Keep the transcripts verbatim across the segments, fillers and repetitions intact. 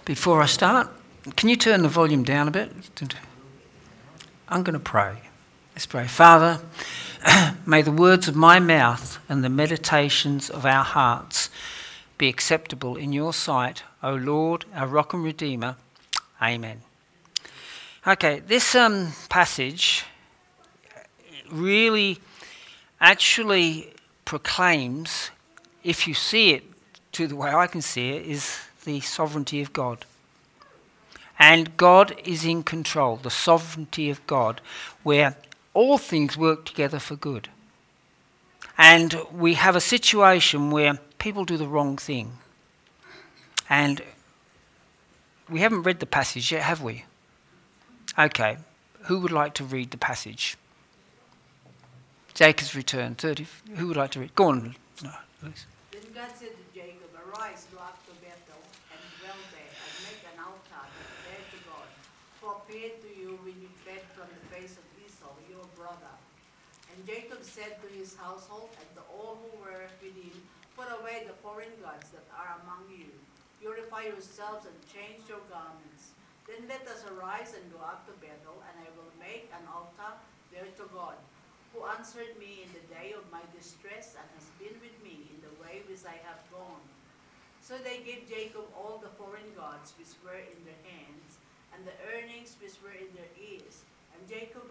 Before I start, can you turn the volume down a bit? I'm going to pray. Let's pray. Father, may the words of my mouth and the meditations of our hearts be acceptable in your sight, O Lord, our rock and redeemer. Amen. Okay, this um, passage really actually proclaims, if you see it to the way I can see it, is the sovereignty of God. And God is in control, the sovereignty of God, where all things work together for good. And we have a situation where people do the wrong thing. And we haven't read the passage yet, have we? Okay, who would like to read the passage? Jacob's return, thirty. Who would like to read? Go on. No, please. Then God said to Jacob, "Arise, go up to Bethel, and dwell there, and make an altar there to God, who appeared to you when you fled from the face of Esau, your brother." And Jacob said to his household and to all who were with him, "Put away the foreign gods that are among you. Purify yourselves and change your garments. Then let us arise and go up to Bethel, and I will make an altar there to God, who answered me in the day of my distress and has been with me in the way which I have gone." So they gave Jacob all the foreign gods which were in their hands, and the earnings which were in their ears. And Jacob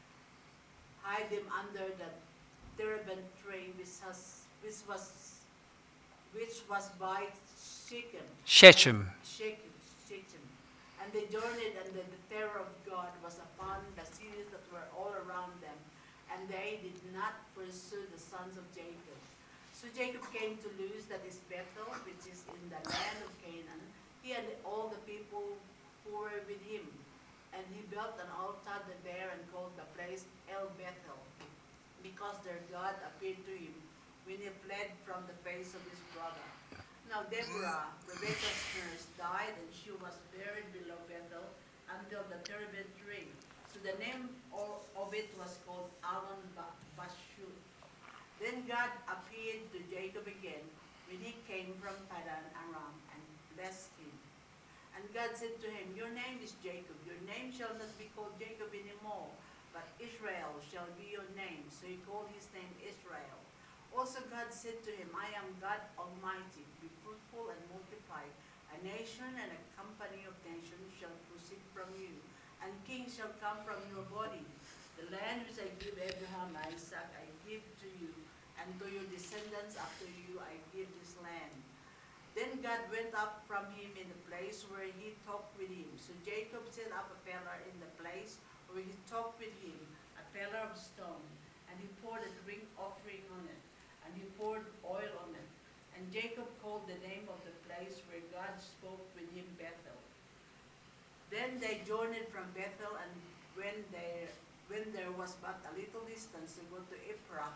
hid them under the terebinth tree which, has, which was which was by Shechem. Shechem. Shechem. Shechem. And they journeyed, and the, the terror of God was upon the cities that were all around them, and they did not pursue the sons of Jacob. So Jacob came to Luz, that is Bethel, which is in the land of Canaan, he and all the people who were with him. And he built an altar there and called the place El Bethel, because their God appeared to him when he fled from the face of his brother. Now Deborah, Rebekah's nurse, died, and she was buried below Bethel until the terebinth tree. So the name of it was called Alon Bashut. Then God appeared to Jacob again when he came from Padan Aram and blessed him. And God said to him, "Your name is Jacob. Your name shall not be called Jacob anymore, but Israel shall be your name." So he called his name Israel. Also God said to him, "I am God Almighty. Be fruitful and multiply. A nation and a company of nations shall proceed from you, and kings shall come from your body. The land which I give Abraham and Isaac I give to you, and to your descendants after you I give this land." Then God went up from him in the place where he talked with him. So Jacob set up a pillar in the place where he talked with him, a pillar of stone, and he poured a drink offering on it, and he poured oil on it. And Jacob called the name of the place where God spoke with him Bethel. Then they journeyed from Bethel, and when they when there was but a little distance to go to Ephrath,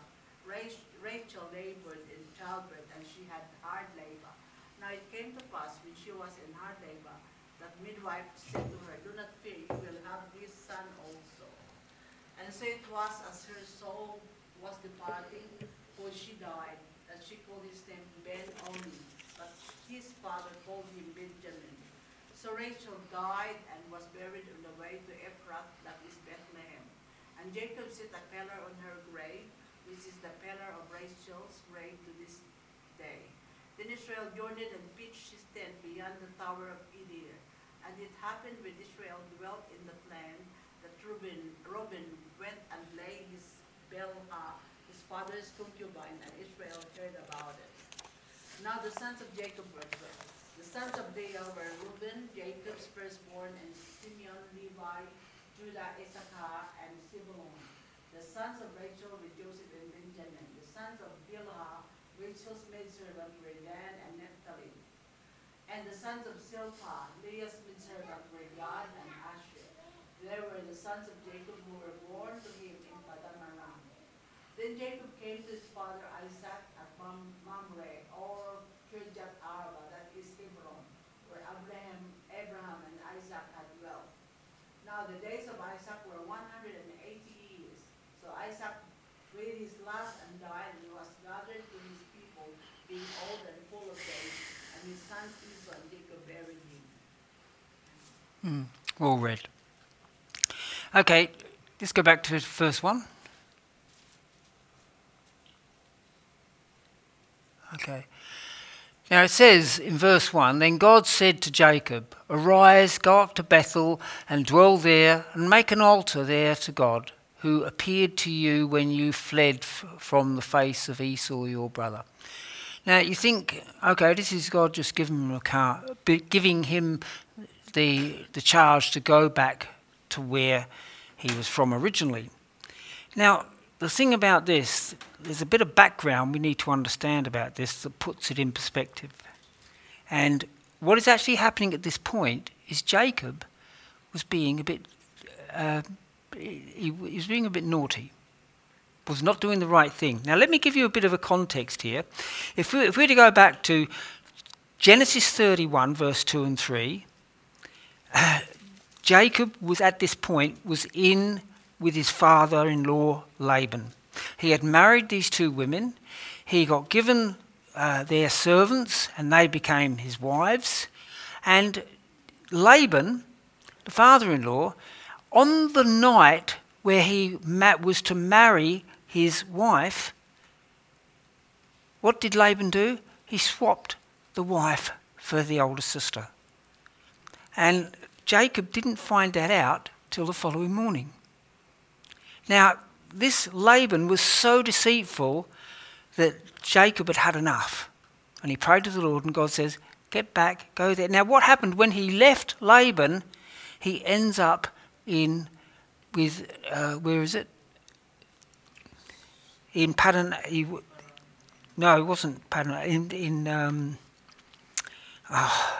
Rachel labored in childbirth, and she had hard labor. Now it came to pass, when she was in hard labor, that midwife said to her, "Do not fear, you will have this son also." And so it was, as her soul was departing, for she died, that she called his name Ben only, but his father called him Benjamin. So Rachel died and was buried on the way to Ephrath, that is Bethlehem. And Jacob set a pillar on her grave, which is the pillar of Rachel's grave to this day. Then Israel journeyed and pitched his tent beyond the tower of Edir. And it happened when Israel dwelt in the land that Reuben, Reuben went and lay his Bilhah, his father's concubine, and Israel heard about it. Now the sons of Jacob were twelve. The sons of Leah were Reuben, Jacob's firstborn, and Simeon, Levi, Judah, Issachar, and Zebulun. The sons of Rachel were Joseph and Benjamin. The sons of Bilhah, Rachel's maidservant, were Dan and Naphtali. And the sons of Zilpah, Leah's maidservant, were Gad and Asher. There were the sons of Jacob who were born to him in Padan Aram. Then Jacob came to his father Isaac at Mamre, or Kirjath Arba, that is Hebron, where Abraham, Abraham and Isaac had dwelt. Now the days of Isaac were one hundred eighty years. So Isaac breathed his last and died, and was gathered to his people, being old and full of days. And his son Esau and Jacob buried him. Well read. Okay, let's go back to the first one. Okay. Now it says in verse one, then God said to Jacob, arise, go up to Bethel and dwell there and make an altar there to God, who appeared to you when you fled f- from the face of Esau your brother. Now you think, okay, this is God just giving him a car, giving him the the charge to go back to where he was from originally. Now the thing about this, there's a bit of background we need to understand about this that puts it in perspective. And what is actually happening at this point is Jacob was being a bit, uh, he, he was being a bit naughty, was not doing the right thing. Now let me give you a bit of a context here. If we, if we were to go back to Genesis thirty-one, verse two and three, uh, Jacob was at this point, was in with his father-in-law Laban. He had married these two women. He got given uh, their servants and they became his wives. And Laban, the father-in-law, on the night where he ma- was to marry his wife, what did Laban do? He swapped the wife for the older sister. And Jacob didn't find that out till the following morning. Now, this Laban was so deceitful that Jacob had had enough. And he prayed to the Lord and God says, get back, go there. Now, what happened when he left Laban, he ends up in, with, uh, where is it? In Paddan, he, no, it wasn't Paddan, in, in um, oh,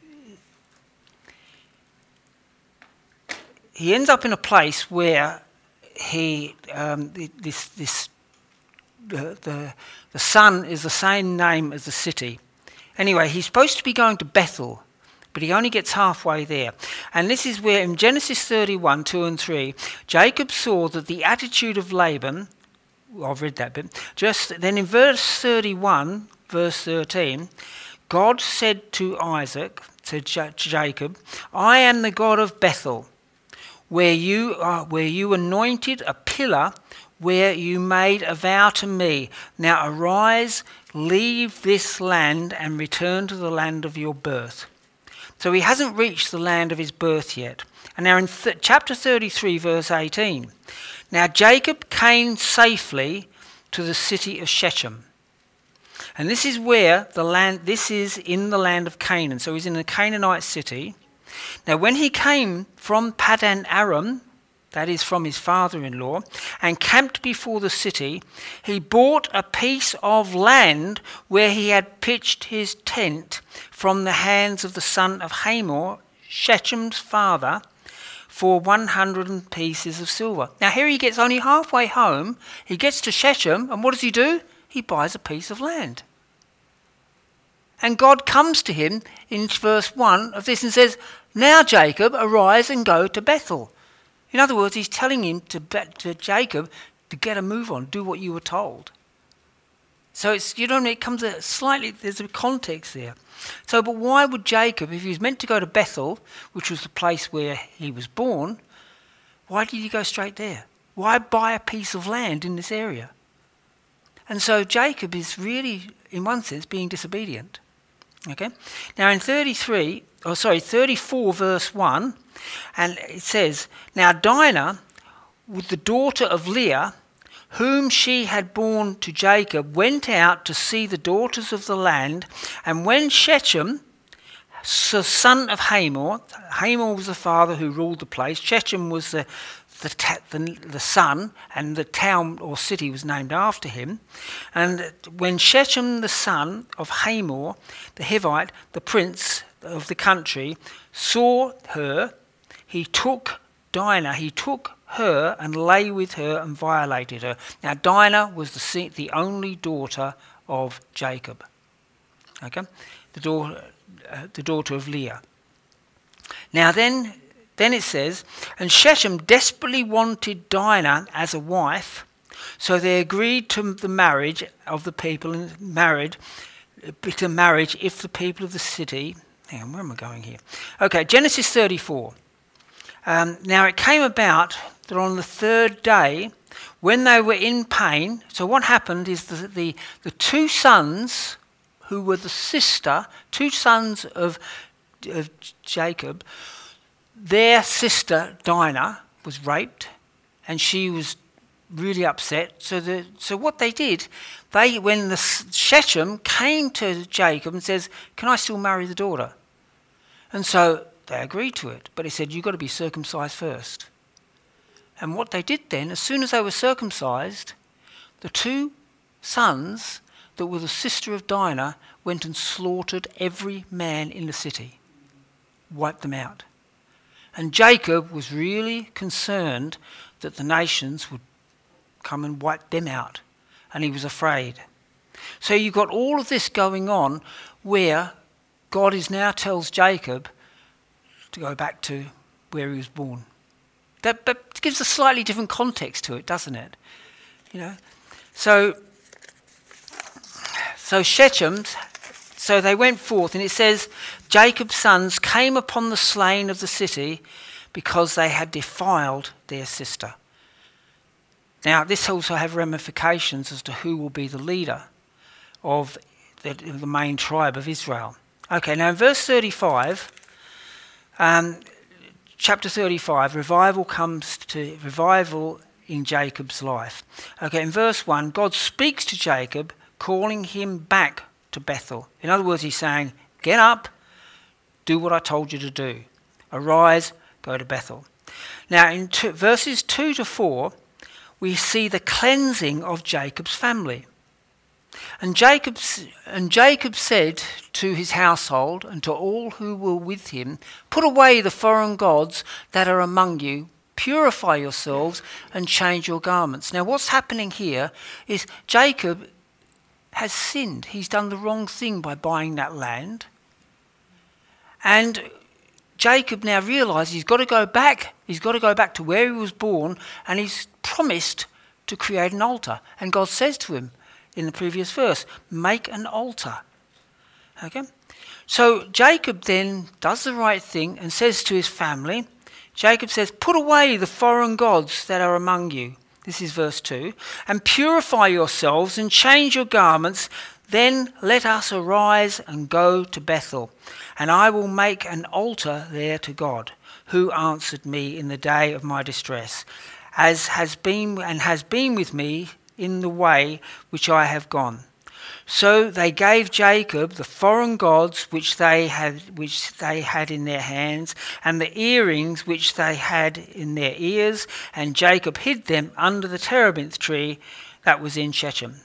he ends up in a place where he, um, this, this, the, the, the son is the same name as the city. Anyway, he's supposed to be going to Bethel, but he only gets halfway there. And this is where in Genesis thirty-one, two and three, Jacob saw that the attitude of Laban, well, I've read that bit, just then in verse thirty-one, verse thirteen, God said to Isaac, to J- Jacob, I am the God of Bethel, where you are, where you anointed a pillar, where you made a vow to me. Now arise, leave this land and return to the land of your birth. So he hasn't reached the land of his birth yet. And now in th- chapter thirty-three, verse eighteen, now Jacob came safely to the city of Shechem. And this is where the land, this is in the land of Canaan. So he's in a Canaanite city. Now when he came from Paddan Aram, that is from his father-in-law, and camped before the city, he bought a piece of land where he had pitched his tent from the hands of the son of Hamor, Shechem's father, for one hundred pieces of silver. Now here he gets only halfway home, he gets to Shechem, and what does he do? He buys a piece of land. And God comes to him in verse one of this and says, now Jacob, arise and go to Bethel. In other words, he's telling him to, to Jacob to get a move on, do what you were told. So it's, you know what I mean, it comes a slightly, there's a context there. So, but why would Jacob, if he was meant to go to Bethel, which was the place where he was born, why did he go straight there? Why buy a piece of land in this area? And so Jacob is really, in one sense, being disobedient. Okay. Now in thirty-three, oh sorry, thirty-four verse one, and it says, now Dinah, with the daughter of Leah, whom she had borne to Jacob, went out to see the daughters of the land, and when Shechem, the son of Hamor, Hamor was the father who ruled the place, Shechem was the The, ta- the, the son, and the town or city was named after him. And when Shechem, the son of Hamor, the Hivite, the prince of the country, saw her, he took Dinah, he took her and lay with her and violated her. Now Dinah was the, the only daughter of Jacob, okay, the daughter, uh, the daughter of Leah. Now then, Then it says, and Shechem desperately wanted Dinah as a wife, so they agreed to the marriage of the people and married to marriage if the people of the city. Hang on, where am I going here? Okay, Genesis thirty-four. Um, now it came about that on the third day, when they were in pain, so what happened is the, the, the two sons who were the sister, two sons of, of Jacob, their sister Dinah was raped and she was really upset. So the, so what they did, they when the Shechem came to Jacob and says, "Can I still marry the daughter?" And so they agreed to it, but he said, "You've got to be circumcised first." And what they did then, as soon as they were circumcised, the two sons that were the sister of Dinah went and slaughtered every man in the city, wiped them out. And Jacob was really concerned that the nations would come and wipe them out, and he was afraid. So you've got all of this going on where God is now tells Jacob to go back to where he was born. That, that gives a slightly different context to it, doesn't it? You know, so so Shechem, so they went forth, and it says Jacob's sons came upon the slain of the city because they had defiled their sister. Now, this also has ramifications as to who will be the leader of the, of the main tribe of Israel. Okay, now in verse thirty-five, um, chapter thirty-five, revival comes to revival in Jacob's life. Okay, in verse one, God speaks to Jacob, calling him back to Bethel. In other words, he's saying, "Get up, do what I told you to do. Arise, go to Bethel." Now, in two, verses two to four, we see the cleansing of Jacob's family. And Jacob, and Jacob said to his household and to all who were with him, "Put away the foreign gods that are among you, purify yourselves and change your garments." Now what's happening here is Jacob has sinned. He's done the wrong thing by buying that land. And Jacob now realises he's got to go back. He's got to go back to where he was born, and he's promised to create an altar. And God says to him in the previous verse, "Make an altar." Okay? So Jacob then does the right thing and says to his family, Jacob says, "Put away the foreign gods that are among you." This is verse two. "And purify yourselves and change your garments. Then let us arise and go to Bethel, and I will make an altar there to God, who answered me in the day of my distress, as has been and has been with me in the way which I have gone." So they gave Jacob the foreign gods which they had which they had in their hands, and the earrings which they had in their ears, and Jacob hid them under the terebinth tree that was in Shechem.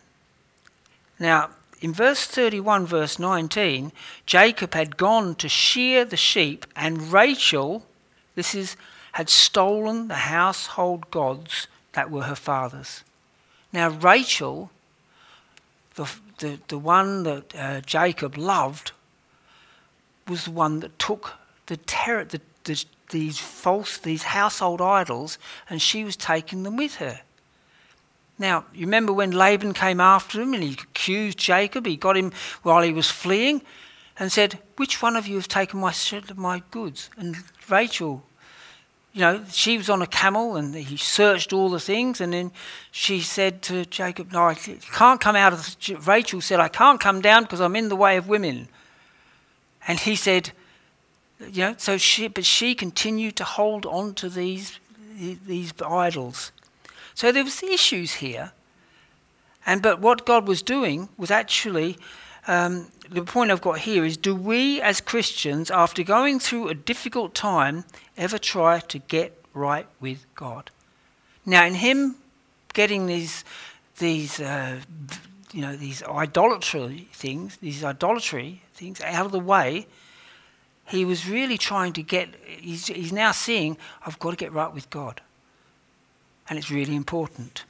Now, in verse thirty-one, verse nineteen, Jacob had gone to shear the sheep, and Rachel, this is, had stolen the household gods that were her father's. Now, Rachel, the the, the one that uh, Jacob loved, was the one that took the terror, the, the, these false, these household idols, and she was taking them with her. Now, you remember when Laban came after him and he accused Jacob, he got him while he was fleeing and said, "Which one of you has taken my my goods?" And Rachel, you know, she was on a camel and he searched all the things, and then she said to Jacob, "No, I can't come out of the..." Rachel said, "I can't come down because I'm in the way of women." And he said, you know, so she, but she continued to hold on to these these idols. So there was issues here, and but what God was doing was actually, um, the point I've got here is, do we as Christians, after going through a difficult time, ever try to get right with God? Now, in him getting these these uh, you know these idolatry things, these idolatry things out of the way, he was really trying to get. He's, he's now seeing, I've got to get right with God. And it's really important.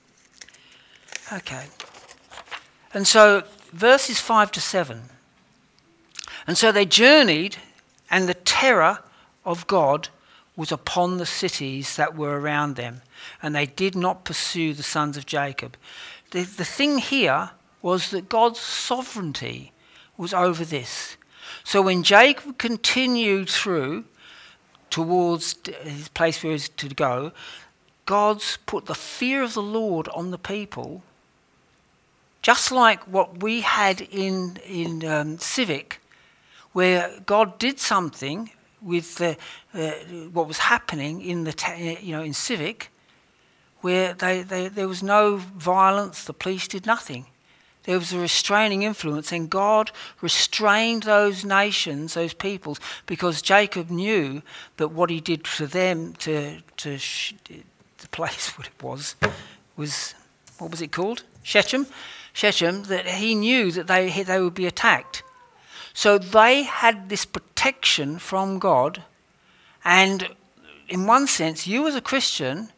Okay. And so, verses five to seven. "And so they journeyed, and the terror of God was upon the cities that were around them, and they did not pursue the sons of Jacob." The, the thing here was that God's sovereignty was over this. So when Jacob continued through towards his place where he was to go, God's put the fear of the Lord on the people, just like what we had in in um, Civic, where God did something with the, uh, what was happening in the ta- you know in Civic, where they, they there was no violence, the police did nothing. There was a restraining influence, and God restrained those nations, those peoples, because Jacob knew that what he did for them to to sh- the place what it was was what was it called? Shechem. Shechem, that he knew that they they would be attacked. So they had this protection from God, and in one sense, you as a Christian,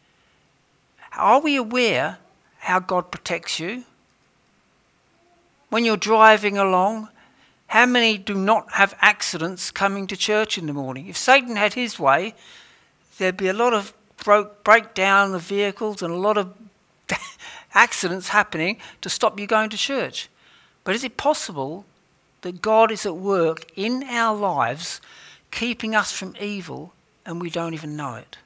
are we aware how God protects you? When you're driving along, how many do not have accidents coming to church in the morning? If Satan had his way, there'd be a lot of broke, breakdown of vehicles and a lot of accidents happening to stop you going to church. But is it possible that God is at work in our lives, keeping us from evil, and we don't even know it?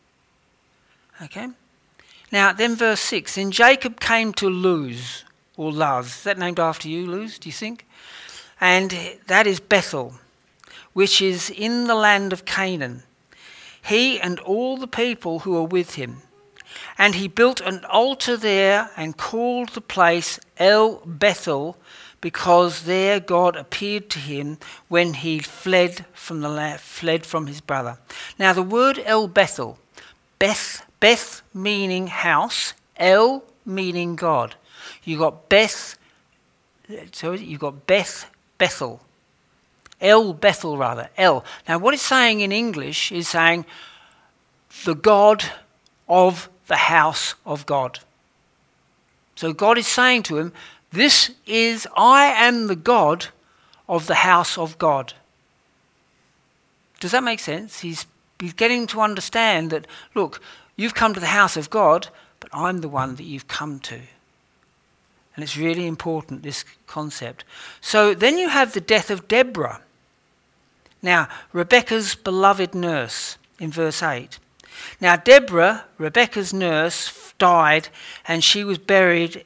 Okay? Now, then verse six, then Jacob came to Luz, or Luz. Is that named after you, Luz, do you think? And that is Bethel, which is in the land of Canaan. He and all the people who were with him. And he built an altar there and called the place El Bethel, because there God appeared to him when he fled from the la- fled from his brother. Now the word El Bethel, Beth, Beth meaning house, El meaning God. You got Beth, so you got Beth Bethel, El Bethel rather, El. Now what it's saying in English is saying the God of the house of God. So God is saying to him, this is, I am the God of the house of God. Does that make sense? He's, he's getting to understand that, look, you've come to the house of God, but I'm the one that you've come to. And it's really important, this concept. So then you have the death of Deborah. Now, Rebecca's beloved nurse in verse eight. Now Deborah, Rebecca's nurse, died, and she was buried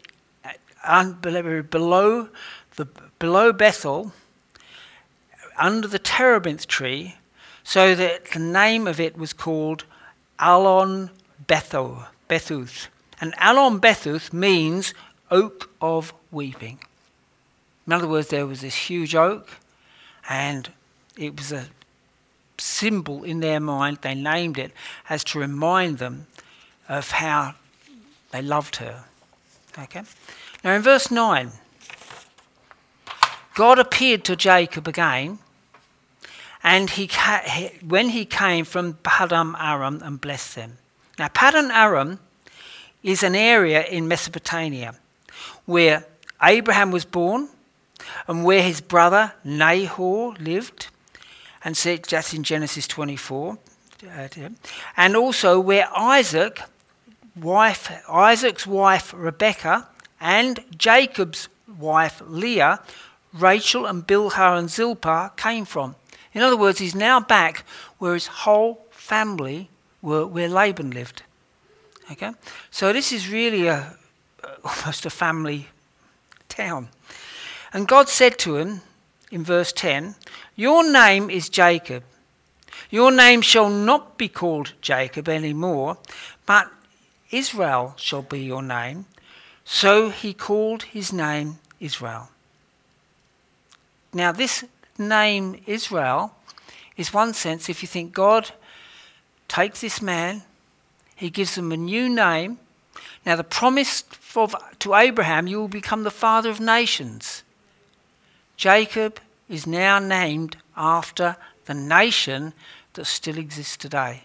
below the below Bethel, under the terebinth tree, so that the name of it was called Allon Bethuth. Bethuth. And Allon Bethuth means oak of weeping. In other words, there was this huge oak, and it was a symbol in their mind. They named it as to remind them of how they loved her. Okay. Now in verse nine, God appeared to Jacob again, and he ca- when he came from Paddan Aram and blessed them. Now Paddan Aram is an area in Mesopotamia where Abraham was born and where his brother Nahor lived. And so that's in Genesis twenty-four. And also where Isaac, wife, Isaac's wife Rebekah, and Jacob's wife Leah, Rachel and Bilhah and Zilpah came from. In other words, he's now back where his whole family were, where Laban lived. Okay, so this is really a almost a family town. And God said to him in verse ten, your name is Jacob. Your name shall not be called Jacob anymore, but Israel shall be your name. So he called his name Israel. Now this name Israel is one sense, if you think God takes this man, he gives him a new name. Now the promise for, to Abraham, you will become the father of nations. Jacob is now named after the nation that still exists today.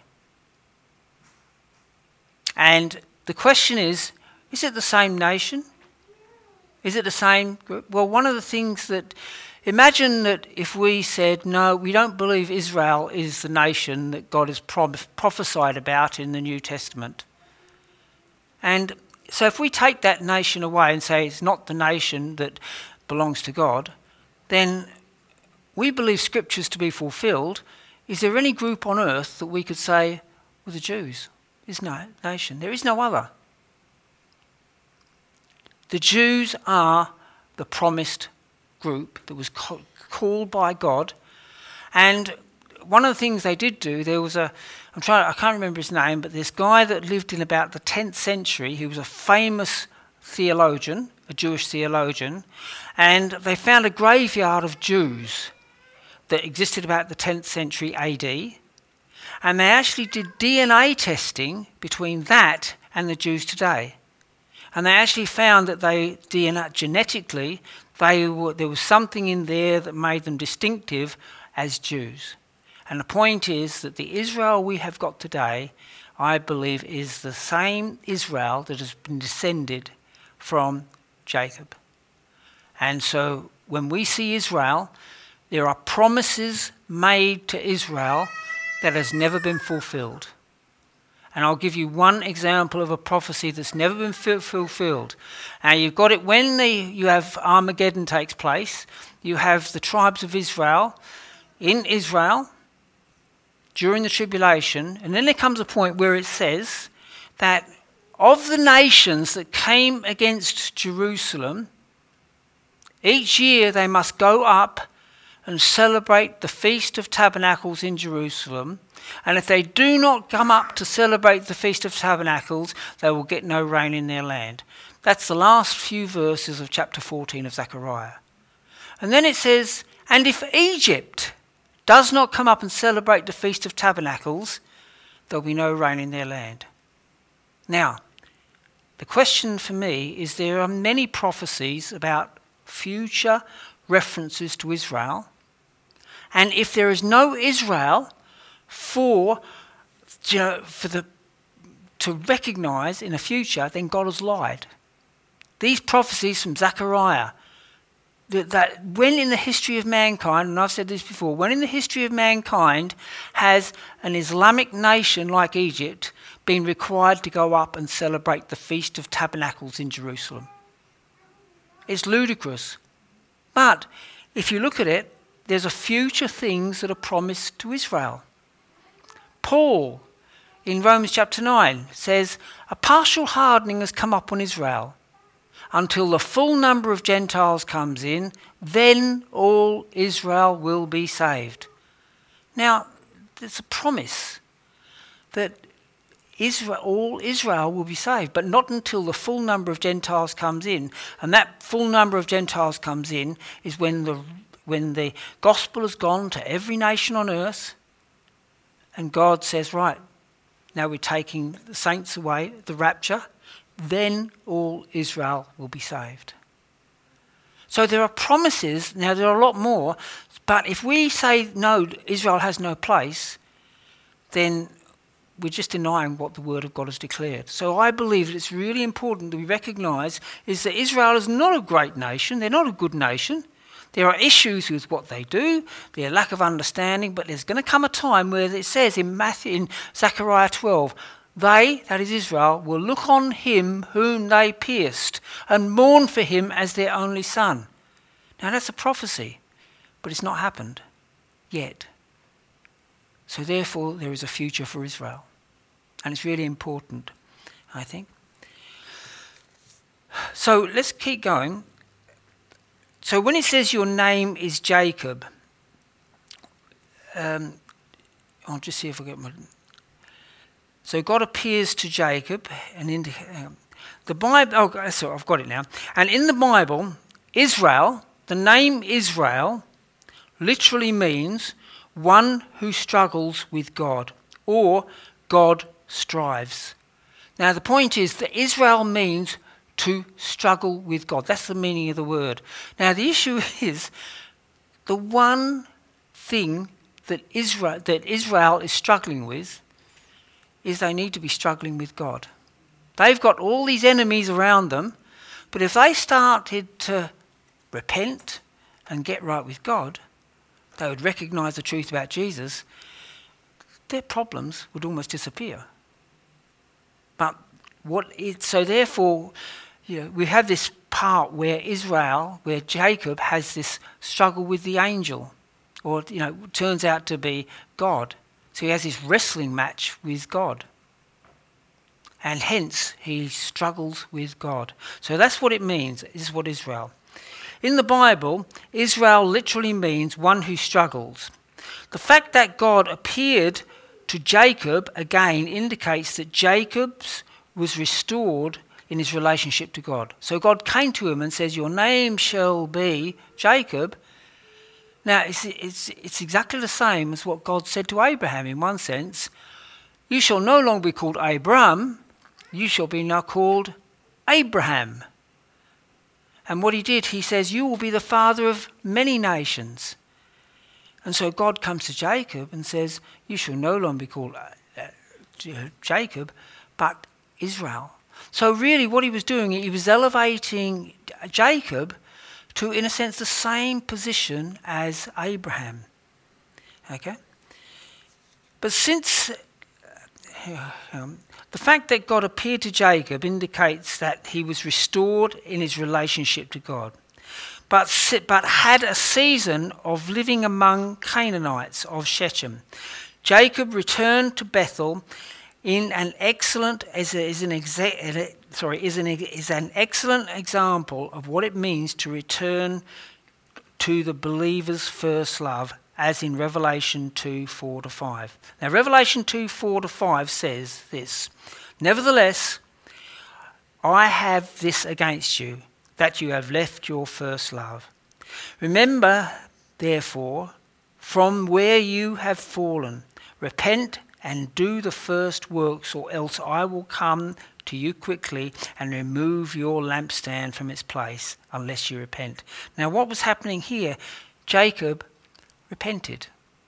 And the question is, is it the same nation? Is it the same group? Well, one of the things that, imagine that if we said, no, we don't believe Israel is the nation that God has pro- prophesied about in the New Testament. And so if we take that nation away and say it's not the nation that belongs to God, then we believe scriptures to be fulfilled, is there any group on earth that we could say, well, the Jews is no nation? There is no other. The Jews are the promised group that was co- called by God. And one of the things they did do, there was a, I'm trying, I can't remember his name, but this guy that lived in about the tenth century, he was a famous theologian, a Jewish theologian, and they found a graveyard of Jews that existed about the tenth century A D, and they actually did D N A testing between that and the Jews today. And they actually found that they, D N A, genetically, they were, there was something in there that made them distinctive as Jews. And the point is that the Israel we have got today, I believe, is the same Israel that has been descended from Jacob. And so when we see Israel, there are promises made to Israel that has never been fulfilled. And I'll give you one example of a prophecy that's never been f- fulfilled. And you've got it when the, you have Armageddon takes place. You have the tribes of Israel in Israel during the tribulation. And then there comes a point where it says that of the nations that came against Jerusalem, each year they must go up and celebrate the Feast of Tabernacles in Jerusalem. And if they do not come up to celebrate the Feast of Tabernacles, they will get no rain in their land. That's the last few verses of chapter fourteen of Zechariah. And then it says, and if Egypt does not come up and celebrate the Feast of Tabernacles, there'll be no rain in their land. Now, the question for me is there are many prophecies about future references to Israel. And if there is no Israel for, you know, for the to recognise in the future, then God has lied. These prophecies from Zechariah, that, that when in the history of mankind, and I've said this before, when in the history of mankind has an Islamic nation like Egypt been required to go up and celebrate the Feast of Tabernacles in Jerusalem? It's ludicrous. But if you look at it, there's a future things that are promised to Israel. Paul, in Romans chapter nine, says, a partial hardening has come up on Israel. Until the full number of Gentiles comes in, then all Israel will be saved. Now, there's a promise that Israel, all Israel will be saved, but not until the full number of Gentiles comes in. And that full number of Gentiles comes in is when the when the gospel has gone to every nation on earth, and God says, right, now we're taking the saints away, the rapture, then all Israel will be saved. So there are promises. Now there are a lot more, but if we say, no, Israel has no place, then we're just denying what the word of God has declared. So I believe that it's really important that we recognise is that Israel is not a great nation. They're not a good nation. There are issues with what they do, their lack of understanding, but there's going to come a time where it says in Matthew, in Zechariah twelve, they, that is Israel, will look on him whom they pierced and mourn for him as their only son. Now that's a prophecy, but it's not happened yet. So therefore there is a future for Israel. And it's really important, I think. So let's keep going. So when it says your name is Jacob, um, I'll just see if I get my... So God appears to Jacob, and in the, um, the Bible... Oh, sorry, I've got it now. And in the Bible, Israel, the name Israel, literally means one who struggles with God, or God strives. Now the point is that Israel means to struggle with God. That's the meaning of the word. Now the issue is the one thing that Israel, that Israel is struggling with is they need to be struggling with God. They've got all these enemies around them, but if they started to repent and get right with God, they would recognise the truth about Jesus, their problems would almost disappear. But what it, so therefore, you know, we have this part where Israel, where Jacob has this struggle with the angel. or, you know, turns out to be God. So he has this wrestling match with God. And hence he struggles with God. So that's what it means. This is what Israel. In the Bible, Israel literally means one who struggles. The fact that God appeared to Jacob again indicates that Jacob's was restored in his relationship to God. So God came to him and says, your name shall be Jacob. Now, it's, it's, it's exactly the same as what God said to Abraham in one sense. You shall no longer be called Abram, you shall be now called Abraham. And what he did, he says, you will be the father of many nations. And so God comes to Jacob and says, you shall no longer be called uh, Jacob, but Israel. So really what he was doing, he was elevating Jacob to, in a sense, the same position as Abraham. Okay? But since uh, um, the fact that God appeared to Jacob indicates that he was restored in his relationship to God, but, but had a season of living among Canaanites of Shechem. Jacob returned to Bethel in an excellent is, a, is an exa- sorry is an is an excellent example of what it means to return to the believer's first love, as in Revelation two, four to five. Now Revelation two, four to five says this, nevertheless, I have this against you, that you have left your first love. Remember, therefore, from where you have fallen, repent and do the first works, or else I will come to you quickly and remove your lampstand from its place, unless you repent. Now what was happening here? Jacob repented.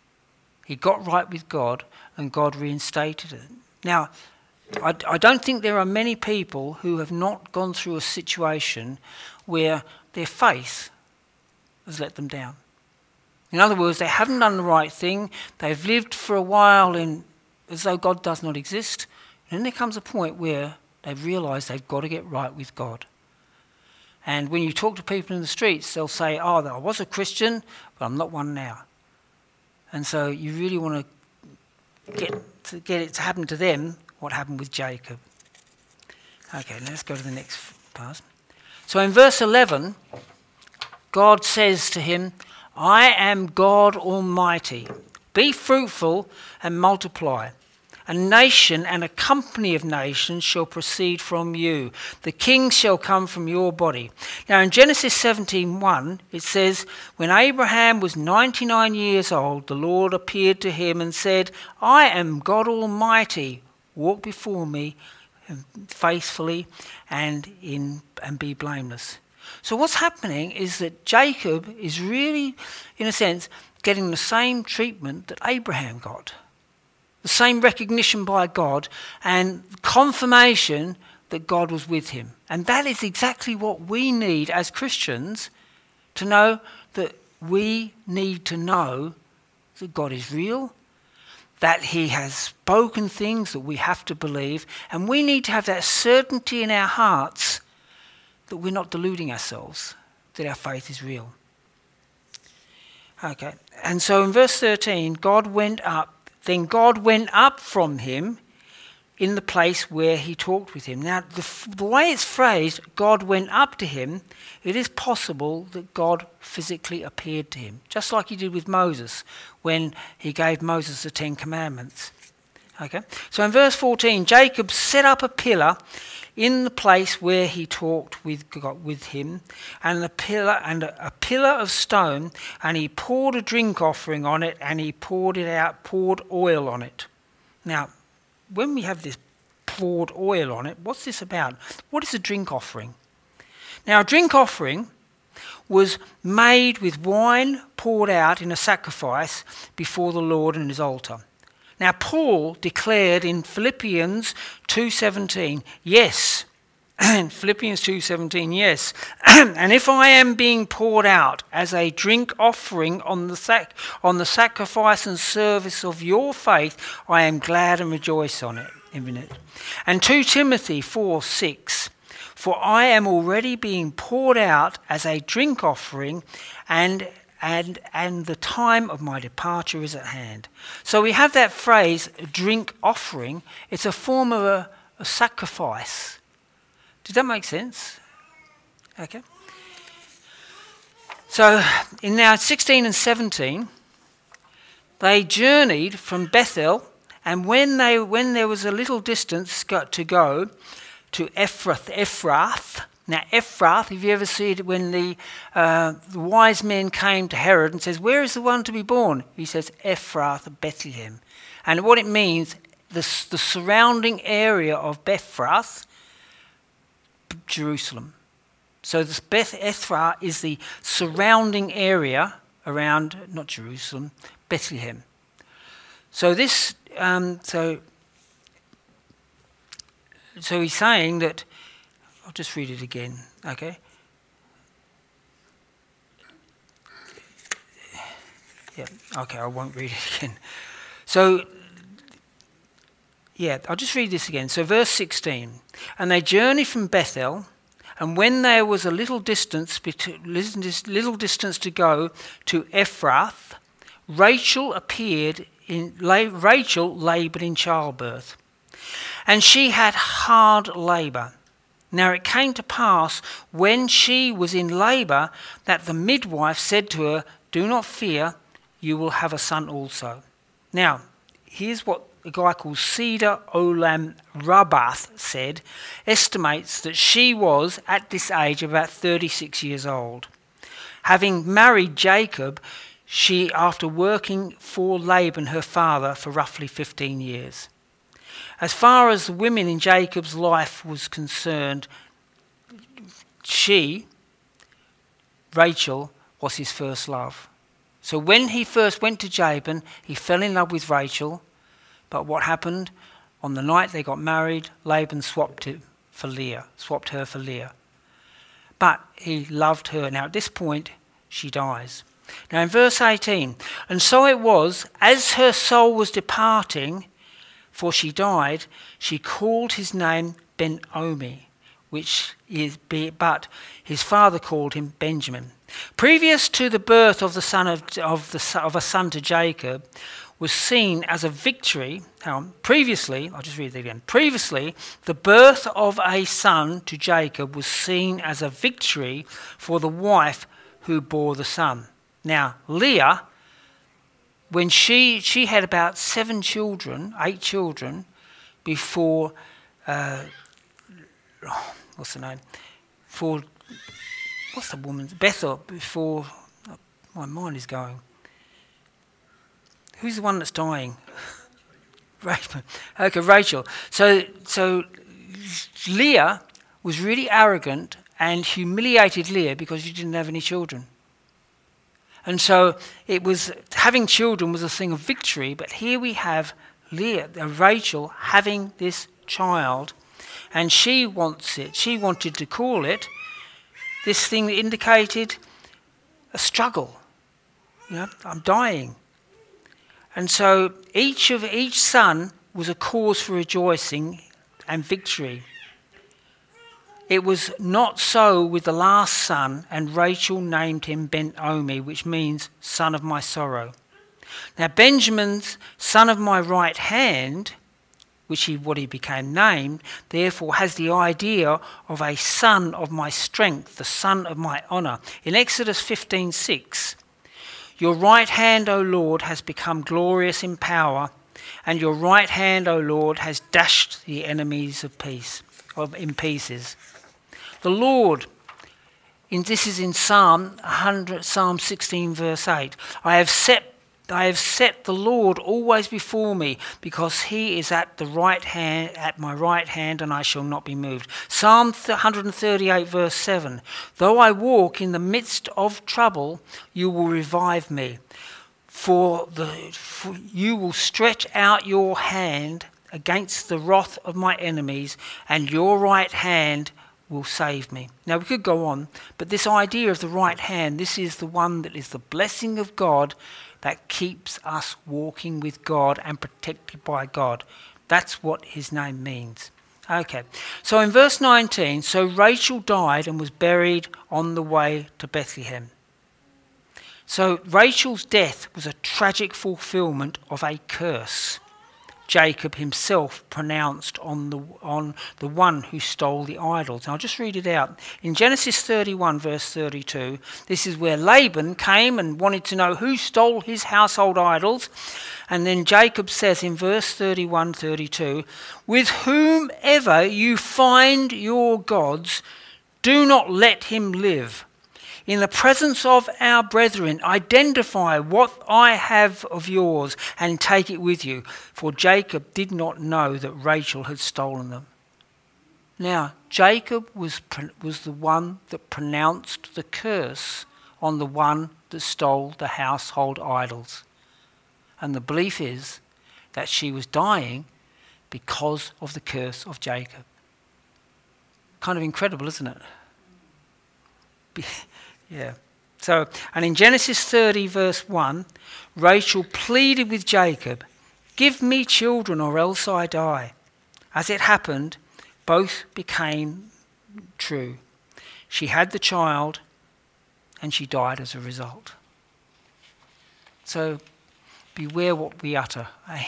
He got right with God and God reinstated it. Now, I, I don't think there are many people who have not gone through a situation where their faith has let them down. In other words, they haven't done the right thing. They've lived for a while in as though God does not exist. And then there comes a point where they've realised they've got to get right with God. And when you talk to people in the streets, they'll say, oh, I was a Christian, but I'm not one now. And so you really want to get to get it to happen to them what happened with Jacob. Okay, let's go to the next part. So in verse eleven, God says to him, I am God Almighty. Be fruitful and multiply. A nation and a company of nations shall proceed from you. The kings shall come from your body. Now in Genesis seventeen one, it says, when Abraham was ninety-nine years old, the Lord appeared to him and said, I am God Almighty. Walk before me faithfully and in and be blameless. So what's happening is that Jacob is really, in a sense, getting the same treatment that Abraham got. The same recognition by God and confirmation that God was with him. And that is exactly what we need as Christians, to know that we need to know that God is real, that he has spoken things that we have to believe, and we need to have that certainty in our hearts that we're not deluding ourselves, that our faith is real. Okay, and so in verse thirteen, God went up, then God went up from him in the place where he talked with him. Now, the, the way it's phrased, God went up to him, it is possible that God physically appeared to him, just like he did with Moses when he gave Moses the Ten Commandments. Okay, so in verse fourteen, Jacob set up a pillar in the place where he talked with God, with him, and a pillar and a, a pillar of stone, and he poured a drink offering on it, and he poured it out, poured oil on it. Now, when we have this poured oil on it, what's this about? What is a drink offering? Now, a drink offering was made with wine poured out in a sacrifice before the Lord on his altar. Now, Paul declared in Philippians two seventeen, yes, Philippians two seventeen, yes, and if I am being poured out as a drink offering on the sac- on the sacrifice and service of your faith, I am glad and rejoice on it. In it. And two Timothy four six, for I am already being poured out as a drink offering, and and, and the time of my departure is at hand. So we have that phrase, drink offering. It's a form of a, a sacrifice. Does that make sense? Okay. So in now sixteen and seventeen, they journeyed from Bethel, and when they when there was a little distance got to go to Ephrath, Ephrath. Now Ephrath, if you ever see it, when the, uh, the wise men came to Herod and says, "Where is the one to be born?" He says, "Ephrath, Bethlehem," and what it means, the the surrounding area of Bethrath, Jerusalem. So this Beth Ephrath is the surrounding area around, not Jerusalem, Bethlehem. So this, um, so, so he's saying that. I'll just read it again. Okay. Yeah. Okay. I won't read it again. So. Yeah, I'll just read this again. So verse sixteen, and they journeyed from Bethel. And when there was a little distance, little distance to go to Ephrath, Rachel appeared in Rachel laboured in childbirth, and she had hard labour. Now it came to pass when she was in labour that the midwife said to her, "Do not fear, you will have a son also." Now here's what a guy called Cedar Olam Rabath said, estimates that she was at this age about thirty-six years old. Having married Jacob, she, after working for Laban, her father, for roughly fifteen years. As far as the women in Jacob's life was concerned, she, Rachel, was his first love. So when he first went to Laban, he fell in love with Rachel. But what happened? On the night they got married, Laban swapped it for Leah, swapped her for Leah. But he loved her. Now at this point, she dies. Now in verse eighteen, and so it was, as her soul was departing, for she died, she called his name Ben-Oni, which is, but his father called him Benjamin. Previous to the birth of the son of, of, the, of a son to Jacob, was seen as a victory. Um, previously, I'll just read that again. Previously, the birth of a son to Jacob was seen as a victory for the wife who bore the son. Now, Leah, when she she had about seven children, eight children, before uh, oh, what's the name? For what's the woman's Bethel? Before oh, my mind is going. Who's the one that's dying? Rachel. Okay, Rachel. So, so Leah was really arrogant and humiliated Leah because she didn't have any children. And so it was having children was a thing of victory. But here we have Leah, uh, Rachel, having this child, and she wants it. She wanted to call it this thing that indicated a struggle. You know, I'm dying. And so each of each son was a cause for rejoicing and victory. It was not so with the last son, and Rachel named him Ben-Oni, which means son of my sorrow. Now Benjamin's son of my right hand, which he what he became named, therefore has the idea of a son of my strength, the son of my honour. In Exodus fifteen six, your right hand, O Lord, has become glorious in power, and your right hand, O Lord, has dashed the enemies of peace, of in pieces. The Lord, in this is in Psalm one hundred, Psalm sixteen, verse eight. I have set, I have set the Lord always before me, because he is at the right hand, at my right hand, and I shall not be moved. Psalm one thirty-eight, verse seven. Though I walk in the midst of trouble, you will revive me. For the for you will stretch out your hand against the wrath of my enemies, and your right hand will save me. Now we could go on, but this idea of the right hand, this is the one that is the blessing of God that keeps us walking with God and protected by God. That's what his name means. Okay, so in verse nineteen, so Rachel died and was buried on the way to Bethlehem. So Rachel's death was a tragic fulfillment of a curse Jacob himself pronounced on the on the one who stole the idols. And I'll just read it out. In Genesis thirty-one, verse thirty-two, this is where Laban came and wanted to know who stole his household idols. And then Jacob says in verse thirty-one, thirty-two, with whomever you find your gods, do not let him live. In the presence of our brethren, identify what I have of yours and take it with you. For Jacob did not know that Rachel had stolen them. Now, Jacob was, was the one that pronounced the curse on the one that stole the household idols. And the belief is that she was dying because of the curse of Jacob. Kind of incredible, isn't it? Yeah. So, and in Genesis thirty, verse one, Rachel pleaded with Jacob, give me children or else I die. As it happened, both became true. She had the child and she died as a result. So, beware what we utter. Eh?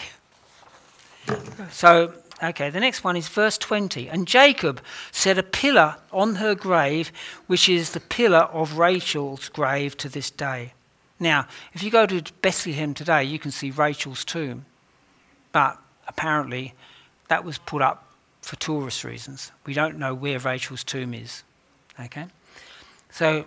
So, okay, the next one is verse twenty. And Jacob set a pillar on her grave, which is the pillar of Rachel's grave to this day. Now, if you go to Bethlehem today, you can see Rachel's tomb. But apparently, that was put up for tourist reasons. We don't know where Rachel's tomb is. Okay? So,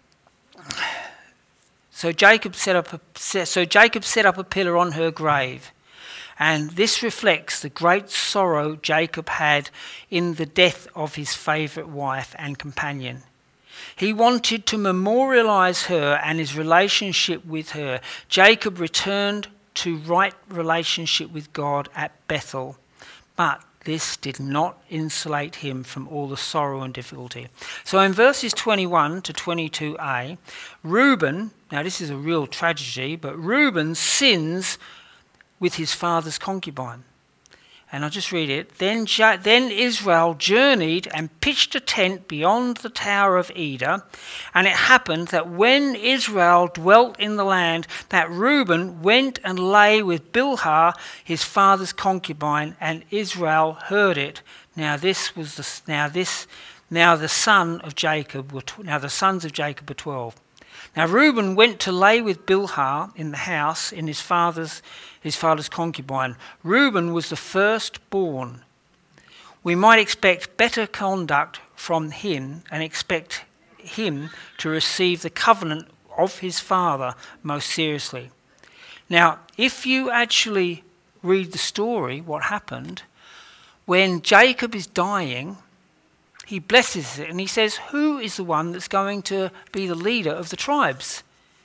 so Jacob set up a, so Jacob set up a pillar on her grave. And this reflects the great sorrow Jacob had in the death of his favourite wife and companion. He wanted to memorialise her and his relationship with her. Jacob returned to right relationship with God at Bethel, but this did not insulate him from all the sorrow and difficulty. So in verses twenty-one to twenty-two a, Reuben, now this is a real tragedy, but Reuben sins with his father's concubine. And I'll just read it. Then, then Israel journeyed and pitched a tent beyond the Tower of Eder. And it happened that when Israel dwelt in the land, that Reuben went and lay with Bilhah, his father's concubine, and Israel heard it. Now this was the now this now the son of Jacob were now the sons of Jacob were twelve. Now Reuben went to lay with Bilhah in the house in his father's his father's concubine. Reuben was the firstborn. We might expect better conduct from him and expect him to receive the covenant of his father most seriously. Now, if you actually read the story, what happened, when Jacob is dying, he blesses it and he says, who is the one that's going to be the leader of the tribes?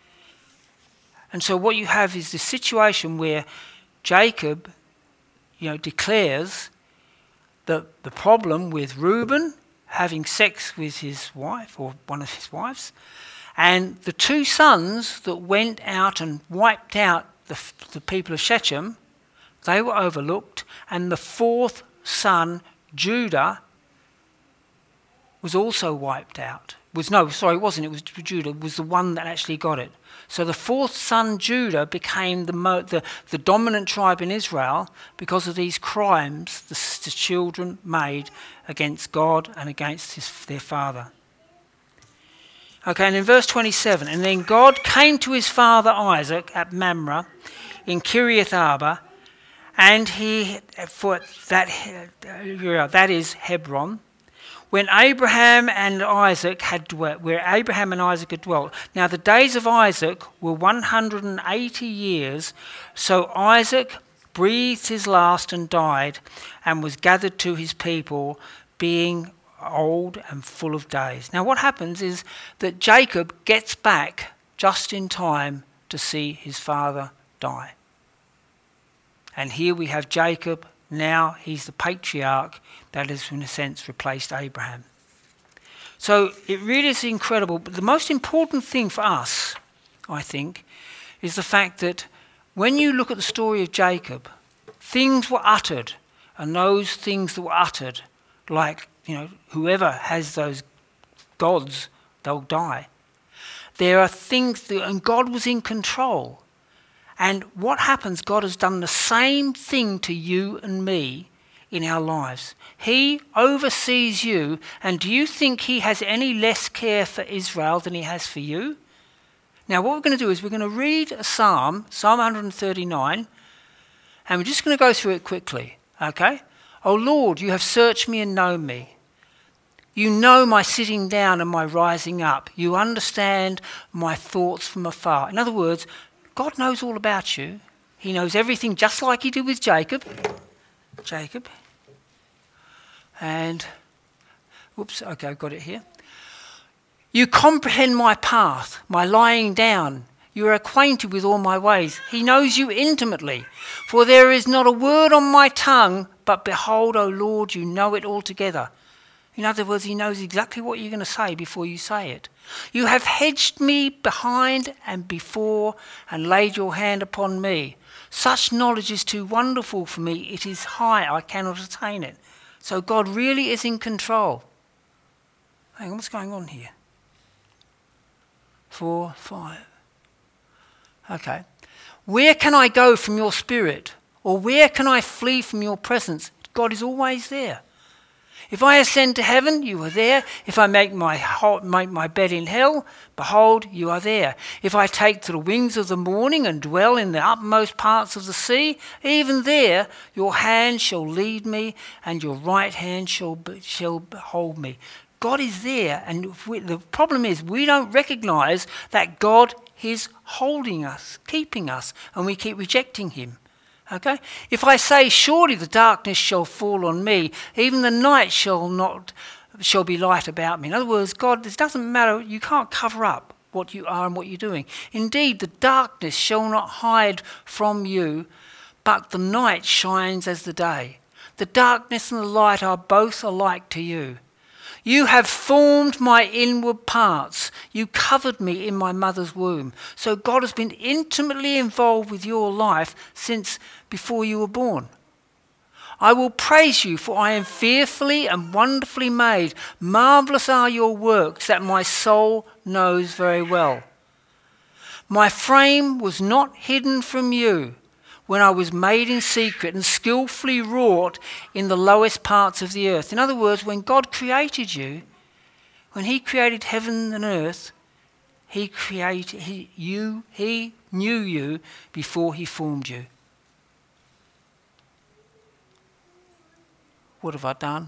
And so what you have is this situation where Jacob, you know, declares that the problem with Reuben having sex with his wife or one of his wives, and the two sons that went out and wiped out the, the people of Shechem, they were overlooked, and the fourth son, Judah, was also wiped out. Was no, sorry, it wasn't. It was Judah. Was the one that actually got it. So the fourth son, Judah, became the, mo- the the dominant tribe in Israel because of these crimes the, the children made against God and against his, their father. Okay, and in verse twenty-seven, and then God came to his father Isaac at Mamre in Kiriath Arba, and he for that that is Hebron. When Abraham and Isaac had dwelt, where Abraham and Isaac had dwelt. Now the days of Isaac were one hundred eighty years, so Isaac breathed his last and died, and was gathered to his people, being old and full of days. Now what happens is that Jacob gets back just in time to see his father die. And here we have Jacob. Now he's the patriarch that has, in a sense, replaced Abraham. So it really is incredible. But the most important thing for us, I think, is the fact that when you look at the story of Jacob, things were uttered, and those things that were uttered, like, you know, whoever has those gods, they'll die. There are things, that, and God was in control. And what happens, God has done the same thing to you and me in our lives. He oversees you, and do you think he has any less care for Israel than he has for you? Now what we're going to do is we're going to read a psalm, Psalm one thirty-nine, and we're just going to go through it quickly, okay? O Lord, you have searched me and known me. You know my sitting down and my rising up. You understand my thoughts from afar. In other words, God knows all about you. He knows everything just like he did with Jacob. Jacob. And, whoops, okay, I've got it here. You comprehend my path, my lying down. You are acquainted with all my ways. He knows you intimately. For there is not a word on my tongue, but behold, O Lord, you know it altogether. In other words, he knows exactly what you're going to say before you say it. You have hedged me behind and before and laid your hand upon me. Such knowledge is too wonderful for me. It is high. I cannot attain it. So God really is in control. Hang on, what's going on here? Four, five. Okay. Where can I go from your spirit? Or where can I flee from your presence? God is always there. If I ascend to heaven, you are there. If I make my, make my bed in hell, behold, you are there. If I take to the wings of the morning and dwell in the utmost parts of the sea, even there your hand shall lead me and your right hand shall, shall hold me. God is there, and we, the problem is we don't recognise that God is holding us, keeping us, and we keep rejecting him. Okay? If I say, surely the darkness shall fall on me, even the night shall not shall be light about me. In other words, God, it doesn't matter, you can't cover up what you are and what you're doing. Indeed, the darkness shall not hide from you, but the night shines as the day. The darkness and the light are both alike to you. You have formed my inward parts. You covered me in my mother's womb. So God has been intimately involved with your life since before you were born. I will praise you, for I am fearfully and wonderfully made. Marvellous are your works that my soul knows very well. My frame was not hidden from you when I was made in secret and skillfully wrought in the lowest parts of the earth. In other words, when God created you, when he created heaven and earth, he created he, you, he knew you before he formed you. What have I done?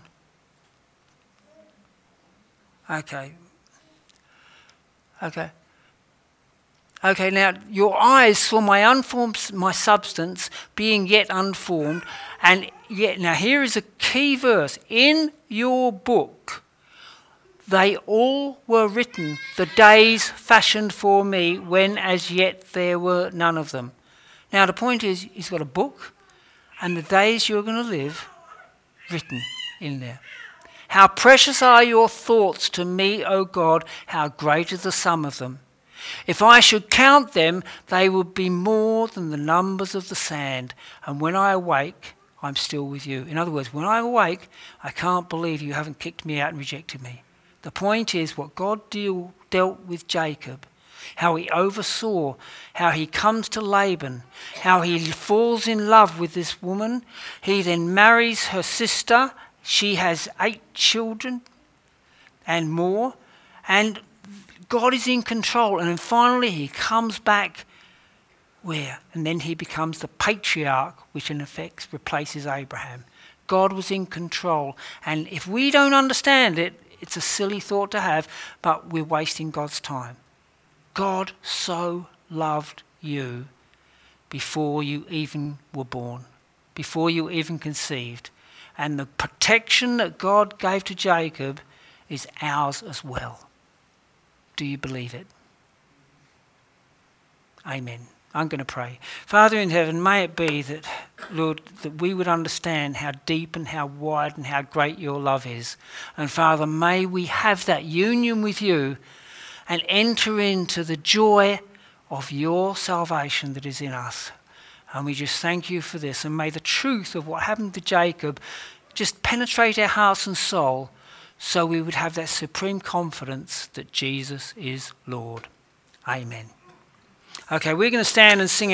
Okay. Okay. Okay, now your eyes saw my unformed, my substance being yet unformed, and yet, now here is a key verse. In your book, they all were written, the days fashioned for me, when as yet there were none of them. Now the point is, he's got a book, and the days you're going to live written in there. How precious are your thoughts to me, O God, how great is the sum of them. If I should count them, they would be more than the numbers of the sand. And when I awake, I'm still with you. In other words, when I awake, I can't believe you haven't kicked me out and rejected me. The point is what God deal, dealt with Jacob, how he oversaw, how he comes to Laban, how he falls in love with this woman. He then marries her sister. She has eight children and more. And God is in control, and then finally he comes back where? And then he becomes the patriarch, which in effect replaces Abraham. God was in control, and if we don't understand it, it's a silly thought to have, but we're wasting God's time. God so loved you before you even were born, before you were even conceived, and the protection that God gave to Jacob is ours as well. Do you believe it? Amen. I'm going to pray. Father in heaven, may it be that, Lord, that we would understand how deep and how wide and how great your love is. And Father, may we have that union with you and enter into the joy of your salvation that is in us. And we just thank you for this. And may the truth of what happened to Jacob just penetrate our hearts and soul, so we would have that supreme confidence that Jesus is Lord. Amen. Okay, we're going to stand and sing